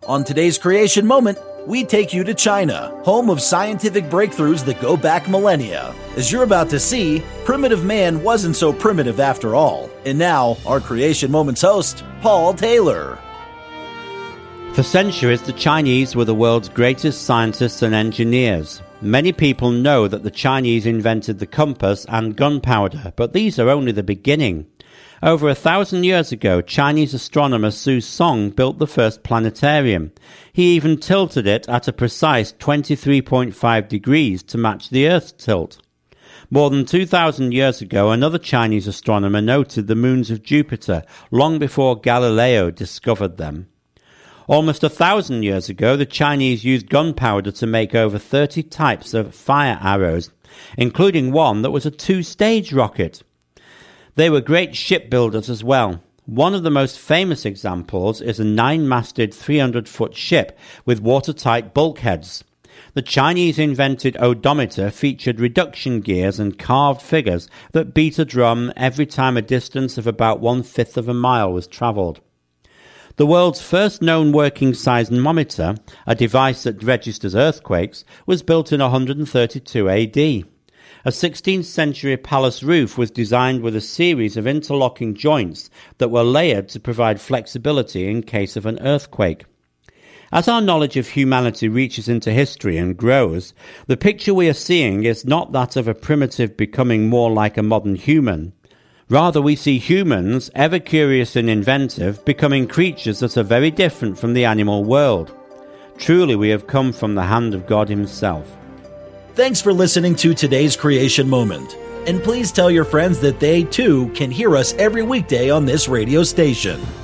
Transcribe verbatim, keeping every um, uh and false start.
On today's Creation Moment, we take you to China, home of scientific breakthroughs that go back millennia. As you're about to see, primitive man wasn't so primitive after all. And now, our Creation Moments host, Paul Taylor. For centuries, the Chinese were the world's greatest scientists and engineers. Many people know that the Chinese invented the compass and gunpowder, but these are only the beginning. Over a thousand years ago, Chinese astronomer Su Song built the first planetarium. He even tilted it at a precise twenty-three point five degrees to match the Earth's tilt. More than two thousand years ago, another Chinese astronomer noted the moons of Jupiter, long before Galileo discovered them. Almost a thousand years ago, the Chinese used gunpowder to make over thirty types of fire arrows, including one that was a two-stage rocket. They were great shipbuilders as well. One of the most famous examples is a nine-masted three hundred foot ship with watertight bulkheads. The Chinese invented odometer featured reduction gears and carved figures that beat a drum every time a distance of about one-fifth of a mile was travelled. The world's first known working seismometer, a device that registers earthquakes, was built in one hundred thirty-two A D. A sixteenth century palace roof was designed with a series of interlocking joints that were layered to provide flexibility in case of an earthquake. As our knowledge of humanity reaches into history and grows, the picture we are seeing is not that of a primitive becoming more like a modern human. Rather, we see humans, ever curious and inventive, becoming creatures that are very different from the animal world. Truly, we have come from the hand of God Himself. Thanks for listening to today's Creation Moment. And please tell your friends that they, too, can hear us every weekday on this radio station.